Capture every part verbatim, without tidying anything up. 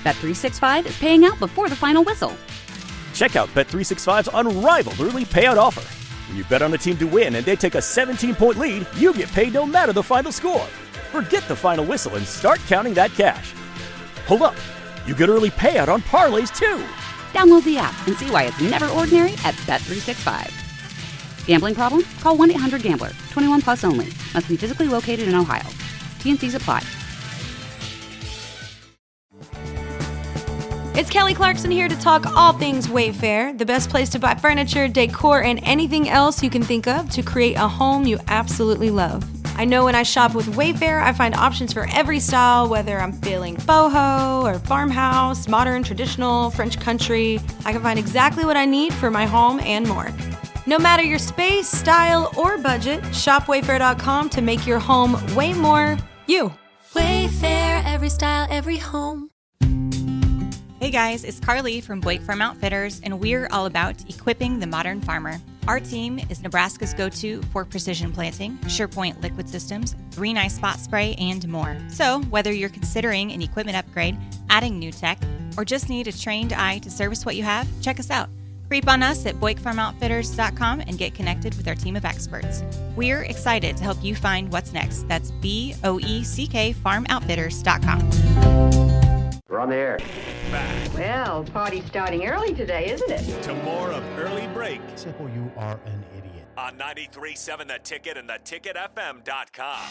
Bet three sixty-five is paying out before the final whistle. Check out Bet three sixty-five's unrivaled early payout offer. When you bet on a team to win and they take a seventeen-point lead, you get paid no matter the final score. Forget the final whistle and start counting that cash. Hold up. You get early payout on parlays, too. Download the app and see why it's never ordinary at Bet three sixty-five. Gambling problem? Call one eight hundred gambler. twenty-one plus only. Must be physically located in Ohio. T and Cs apply. It's Kelly Clarkson here to talk all things Wayfair, the best place to buy furniture, decor, and anything else you can think of to create a home you absolutely love. I know when I shop with Wayfair, I find options for every style, whether I'm feeling boho or farmhouse, modern, traditional, French country. I can find exactly what I need for my home and more. No matter your space, style, or budget, shop wayfair dot com to make your home way more you. Wayfair, every style, every home. Hey guys, it's Carly from Blake Farm Outfitters, and we're all about equipping the modern farmer. Our team is Nebraska's go-to for precision planting, SurePoint liquid systems, Green Eye Spot Spray, and more. So whether you're considering an equipment upgrade, adding new tech, or just need a trained eye to service what you have, check us out. Creep on us at boyk farm outfitters dot com and get connected with our team of experts. We're excited to help you find what's next. That's B O E C K farm outfitters dot com. We're on the air. Back. Well, party's starting early today, isn't it? To more of Early Break. Simple, you are an idiot. On ninety-three point seven The Ticket and the ticket f m dot com.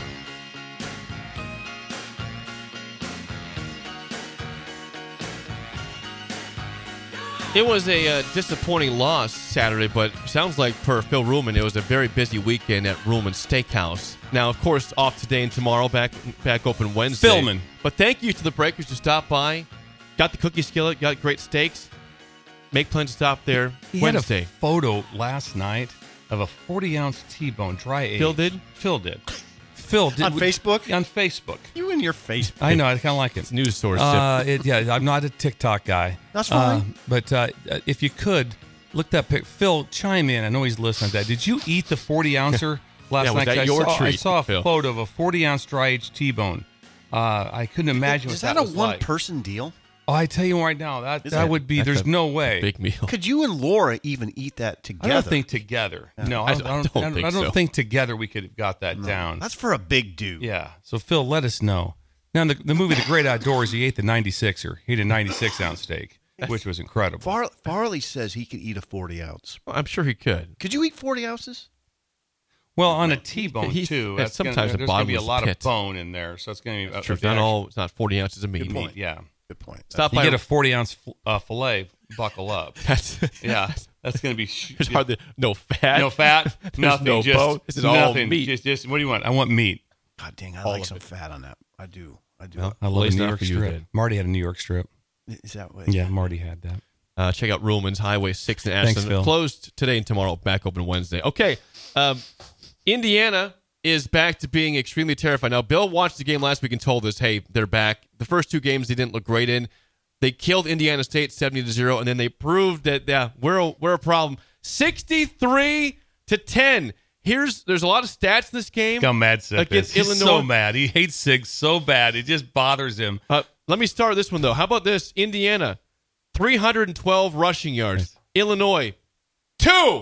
It was a uh, disappointing loss Saturday, but sounds like per Phil Ruhlman, it was a very busy weekend at Ruhlman's Steakhouse. Now, of course, off today and tomorrow, back back open Wednesday. Philman. But thank you to the Breakers who stopped by, got the cookie skillet, got great steaks. Make plans to stop there he Wednesday. Had a photo last night of a forty-ounce T-bone, dry aged. Phil did? Phil did. Phil did. On we, Facebook? On Facebook. You and your Facebook. I know. I kind of like it. It's news source. Uh, it, yeah, I'm not a TikTok guy. That's fine. Uh, but uh, if you could, look that pic. Phil, chime in. I know he's listening to that. Did you eat the forty-ouncer last yeah, was night? that I your saw, treat, I saw a Phil? photo of a forty-ounce dry-aged T-bone. Uh, I couldn't imagine Is what that, that a was like. one-person deal? Oh, I tell you right now, that Is that it? would be. That's There's a no way. Big meal. Could you and Laura even eat that I together? don't think together. Yeah. No, I I don't- don't, I don't, don't I don't, think I don't so. think together we could have got that No. down. That's for a big dude. Yeah. So, Phil, let us know. Now, in the, the movie The Great Outdoors, he ate the ninety-sixer. He ate a ninety-six ounce steak, which was incredible. Far- Farley says he could eat a forty ounce. I'm sure he could. Could you eat forty ounces? Well, on a T-bone, He's- too. that's That's gonna, sometimes a there's going to be a bottomless lot pit. of bone in there. So, it's going to be Sure, it's not all. It's not forty ounces of meat. Good point. Yeah. Good point. Stop You by. get a forty-ounce uh, filet, buckle up. That's Yeah. That's going to be... Sh- There's hardly no fat. no fat, There's nothing. no just, bone. This is all nothing. meat. Just, just, what do you want? I want meat. God dang, I All like of some it. fat on that. I do. I do. Well, I Well, love it's a New not York for you, strip. then. Marty had a New York strip. Is that way? Yeah, Marty had that. Uh, check out Ruhlman's Highway six in Thanks, Ashland. Phil. Closed today and tomorrow, back open Wednesday. Okay. Um, Indiana is back to being extremely terrified. Now, Bill watched the game last week and told us, hey, they're back. The first two games they didn't look great in. They killed Indiana State seventy to zero, and then they proved that, yeah, we're a, we're a problem. sixty-three to ten. Here's There's a lot of stats in this game. How mad Sip Against is. He's Illinois. so mad. He hates Sig so bad. It just bothers him. Uh, let me start this one, though. How about this? Indiana, three hundred twelve rushing yards. Illinois, two.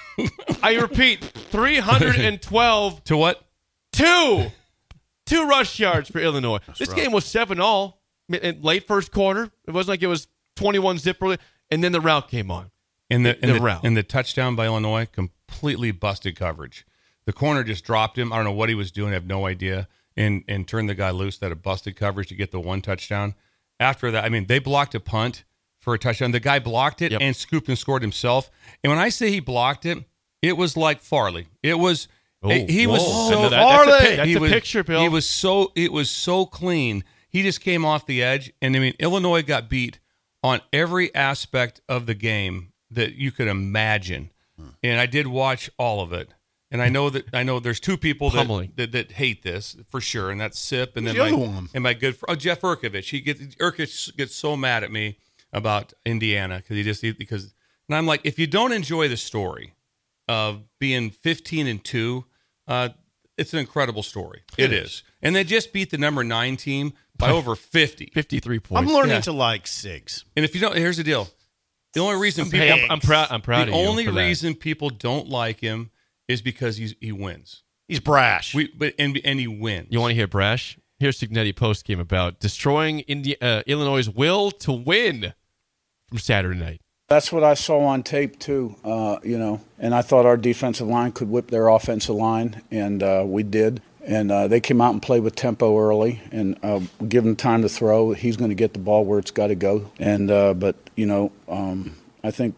I repeat, three hundred twelve. To what? Two. Two rush yards for Illinois. That's this rough. game was seven all in late first quarter. It wasn't like it was twenty-one zip early, and then the route came on. And the, The and the, route. and the touchdown by Illinois, completely busted coverage. The corner just dropped him. I don't know what he was doing. I have no idea. And and turned the guy loose that had busted coverage to get the one touchdown. After that, I mean, they blocked a punt for a touchdown. The guy blocked it Yep. and scooped and scored himself. And when I say he blocked it, it was like Farley. It was Oh, he was whoa. so That- that's a Farley. pic- that's he a was, picture, Bill. He was so it was so clean. He just came off the edge, and I mean, Illinois got beat on every aspect of the game that you could imagine. And I did watch all of it. And I know that I know there's two people that, Pummeling. that that hate this for sure, and that's Sip, and Who's then the my other one? and my good friend oh, Jeff Urkovich. He gets Urkovich gets so mad at me about Indiana because he just because and I'm like, if you don't enjoy the story of being fifteen and two, uh, it's an incredible story. It, it is. is. And they just beat the number nine team by over fifty. fifty-three points. I'm learning Yeah. to like Sigs. And if you don't, here's the deal. The only reason people, Hey, I'm, I'm proud. I'm proud the of you. only for that. reason people don't like him is because he's, he wins. He's brash. We, but and, and he wins. You want to hear brash? Here's Signetti post game about destroying Indi- uh, Illinois' will to win from Saturday night. That's what I saw on tape too, uh, you know, and I thought our defensive line could whip their offensive line, and uh, we did. And uh, they came out and played with tempo early, and uh, give him time to throw. He's going to get the ball where it's got to go. And uh, but you know, um, I think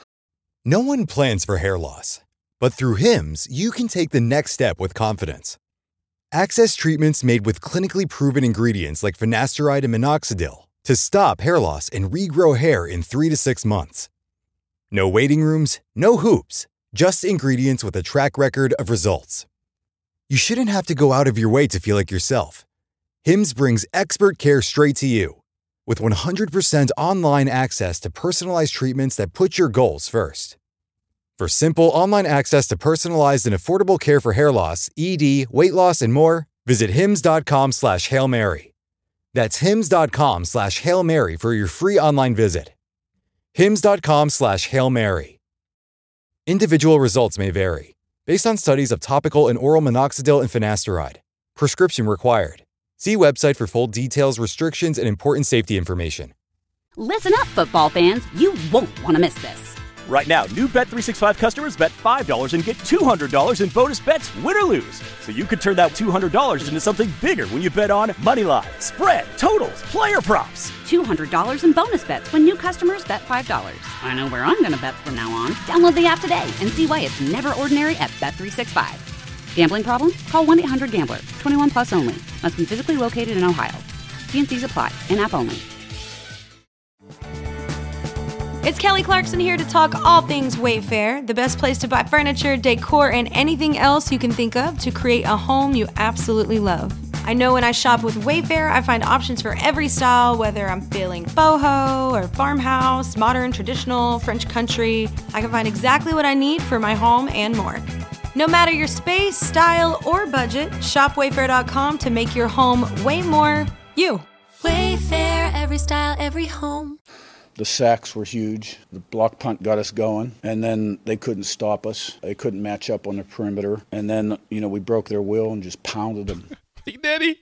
no one plans for hair loss, but through Hims, you can take the next step with confidence. Access treatments made with clinically proven ingredients like finasteride and minoxidil to stop hair loss and regrow hair in three to six months. No waiting rooms, no hoops, just ingredients with a track record of results. You shouldn't have to go out of your way to feel like yourself. Hims brings expert care straight to you. With one hundred percent online access to personalized treatments that put your goals first. For simple online access to personalized and affordable care for hair loss, E D, weight loss, and more, visit hims.com slash Hail Mary. That's hims.com slash Hail Mary for your free online visit. hims.com slash Hail Mary. Individual results may vary, based on studies of topical and oral minoxidil and finasteride. Prescription required. See website for full details, restrictions, and important safety information. Listen up, football fans. You won't want to miss this. Right now, new Bet three sixty-five customers bet five dollars and get two hundred dollars in bonus bets, win or lose. So you could turn that two hundred dollars into something bigger when you bet on money line, spread, totals, player props. two hundred dollars in bonus bets when new customers bet five dollars. I know where I'm going to bet from now on. Download the app today and see why it's never ordinary at Bet three sixty-five. Gambling problem? Call one eight hundred gambler. twenty-one plus only. Must be physically located in Ohio. T N Cs apply. In-app only. It's Kelly Clarkson here to talk all things Wayfair, the best place to buy furniture, decor, and anything else you can think of to create a home you absolutely love. I know when I shop with Wayfair, I find options for every style, whether I'm feeling boho or farmhouse, modern, traditional, French country. I can find exactly what I need for my home and more. No matter your space, style, or budget, shop wayfair dot com to make your home way more you. Wayfair, every style, every home. the sacks were huge. The block punt got us going, and then they couldn't stop us. They couldn't match up on the perimeter. And then, you know, we broke their will and just pounded them. Daddy.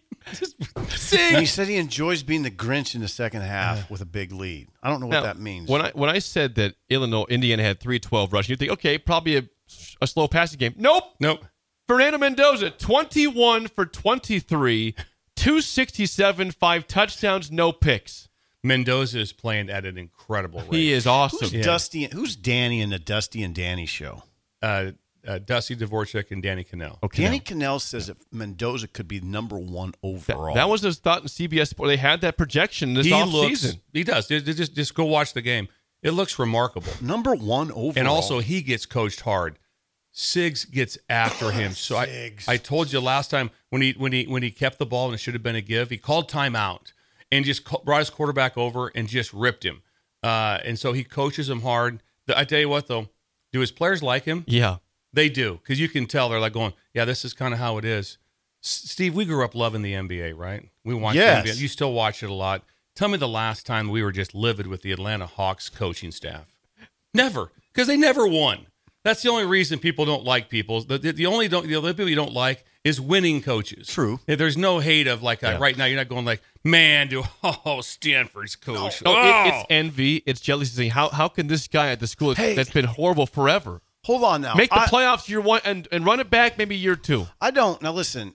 And he said he enjoys being the Grinch in the second half with a big lead. I don't know what Now, that means. When I when I said that Illinois, Indiana had three twelve rushing, you think, okay, probably a, a slow passing game. Nope. Nope. Fernando Mendoza, twenty-one for twenty-three, two sixty-seven, five touchdowns, no picks. Mendoza is playing at an incredible rate. He is awesome. Who's Yeah. Dusty? Who's Danny in the Dusty and Danny show? Uh, uh, Dusty Dvorak and Danny Cannell. Okay. Danny Cannell says that Mendoza could be number one That, overall. that was his thought in C B S Sports. They had that projection this he offseason. looks, he does. Just, just, just go watch the game. It looks remarkable. number one overall. And also, he gets coached hard. Siggs gets after him. So I, Siggs. I told you last time when he when he when he kept the ball and it should have been a give, he called timeout and just ca- brought his quarterback over and just ripped him. Uh, and so he coaches him hard. The, I tell you what, though, do his players like him? Yeah. They do, because you can tell they're like going, yeah, this is kind of how it is. S- Steve, we grew up loving the N B A, right? We watched Yes. the N B A. You still watch it a lot. Tell me the last time we were just livid with the Atlanta Hawks coaching staff. Never, because they never won. That's the only reason people don't like people. The, the, the only don't, the only people you don't like is winning coaches. True. There's no hate of like uh, Yeah. right now. You're not going like, man, do oh Stanford's coach. No, oh. it, it's envy. It's jealousy. How how can this guy at the school Hey. that's been horrible forever Hold on now. make the I, playoffs year one and, and run it back maybe year two? I don't. Now listen,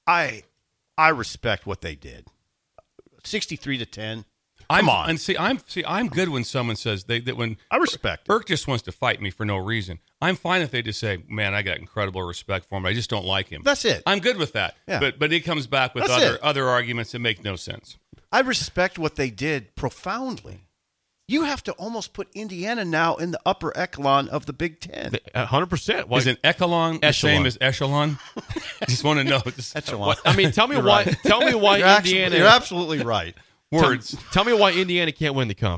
I I respect what they did. sixty-three to ten. I'm, Come on. And see, I'm see, I'm good when someone says they that when I respect it. Burke just wants to fight me for no reason. I'm fine if they just say, "Man, I got incredible respect for him. I just don't like him." That's it. I'm good with that. Yeah. But but he comes back with That's other it. other arguments that make no sense. I respect what they did profoundly. You have to almost put Indiana now in the upper echelon of the Big Ten. A hundred percent. Is an echelon the Echelon. same as echelon? just want to know. Just, Echelon. What- I mean, tell me You're why. right. Tell me why You're, actually- Indiana. you're absolutely right. Words. Tell, tell me why Indiana can't win the conference.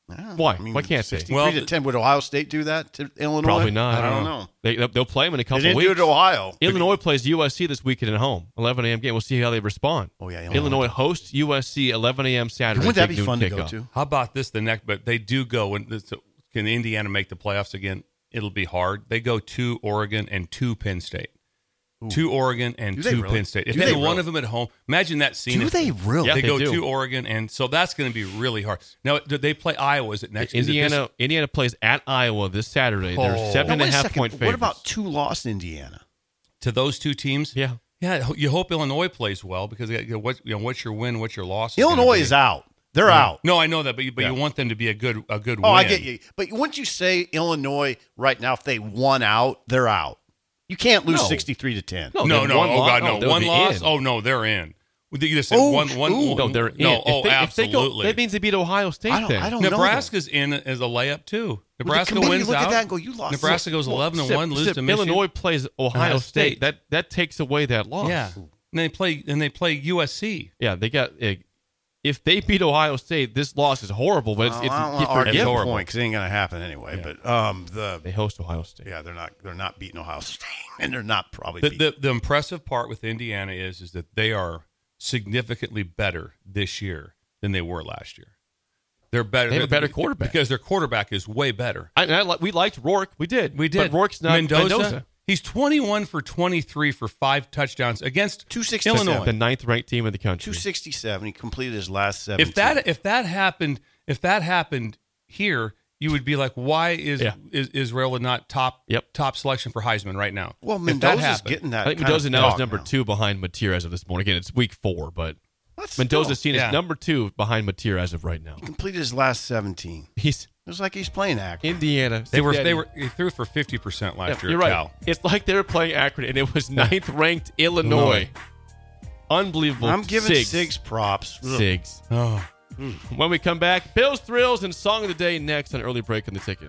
Why? I mean, Why can't they? sixty-three to ten. Would Ohio State do that to Illinois? Probably not. I don't know. They, they'll play them in a couple They didn't weeks. do it to Ohio. Illinois plays U S C this weekend at home, eleven a.m. game. We'll see how they respond. Oh, yeah. Illinois, Illinois hosts U S C, eleven a.m. Saturday. Wouldn't that be big fun noon to go kickoff. to? How about this? The next, but they do go. When this, can Indiana make the playoffs again? It'll be hard. They go to Oregon and to Penn State. Ooh. To Oregon and Do to they really? Penn State. If Do they they had one really? of them at home, imagine that scene. Do if they really? Yeah, they, they go do. to Oregon, and so that's going to be really hard. Now, do they play Iowa? Is it next? is it this- Indiana Indiana plays at Iowa this Saturday. They're Oh. seven and Now, a wait half second. point favorites. What about two lost Indiana? to those two teams? Yeah. Yeah, you hope Illinois plays well because you know, what, you know, what's your win, what's your loss? is gonna Illinois be. is out. They're Yeah. out. No, I know that, but you, but Yeah. you want them to be a good a good Oh, win. I get you. But wouldn't you say Illinois right now, if they won out, they're out? You can't lose No. sixty-three to ten. No, No, then no, one oh lo- god, oh, no, they would one be loss. in. Oh no, they're in. You just said Oh, one, one. ooh. No, they're in. No, If oh, they, if they go, absolutely. that means they beat Ohio State. I don't- then. I don't know. Nebraska's in as a layup too. Nebraska Well, the- wins you look out. at that and go, you lost. Nebraska goes Well, eleven and Sip- one, lose Sip, to Michigan. Illinois plays Ohio Ohio State. State. That that takes away that loss. Yeah, and they play and they play U S C. Yeah, they got. Uh, if they beat Ohio State, this loss is horrible. But it's, Well, it's, I don't want it's to argue the forgivable. point because it ain't going to happen anyway. Yeah. But um, the They host Ohio State. yeah, they're not they're not beating Ohio State, and they're not probably The, beating. the the impressive part with Indiana is is that they are significantly better this year than they were last year. They're better. They have a better quarterback. because their quarterback is way better. I, and I, li- we liked Rourke. We did. We did. But Rourke's not Mendoza. Mendoza. He's twenty-one for twenty-three for five touchdowns against two sixty-seven. Illinois. The ninth ranked team in the country. two sixty-seven. He completed his last seven. If that if that happened if that happened here, you would be like, why is Yeah. is Israel not top Yep. top selection for Heisman right now? well, If that Mendoza's happened- getting that. I think kind Mendoza of now is dog number now. two behind Mateer as of this morning. Again, it's week four, but That's Mendoza's still- seen yeah. as number two behind Mateer as of right now. He completed his last seventeen. He's It was like he's playing Akron. Indiana. They were Cincinnati. they were he threw for fifty percent last Yeah, year. you're at right. Cal. It's like they were playing Akron, and it was ninth ranked Illinois. Unbelievable. I'm giving Sigs. Sigs props. Ugh. Sigs. Oh. When we come back, Bills, Thrills, and Song of the Day next on Early Break on the Ticket.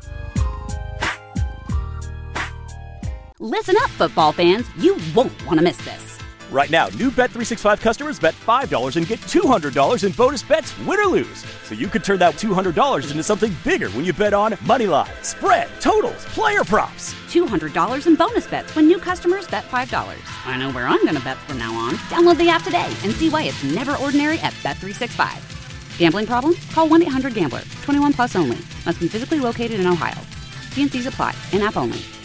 Listen up, football fans. You won't want to miss this. Right now, new Bet three sixty-five customers bet five dollars and get two hundred dollars in bonus bets, win or lose. So you could turn that two hundred dollars into something bigger when you bet on money line, spread, totals, player props. two hundred dollars in bonus bets when new customers bet five dollars. I know where I'm going to bet from now on. Download the app today and see why it's never ordinary at Bet three sixty-five. Gambling problem? Call one eight hundred gambler. twenty-one plus only. Must be physically located in Ohio. T and C's apply. In-app only.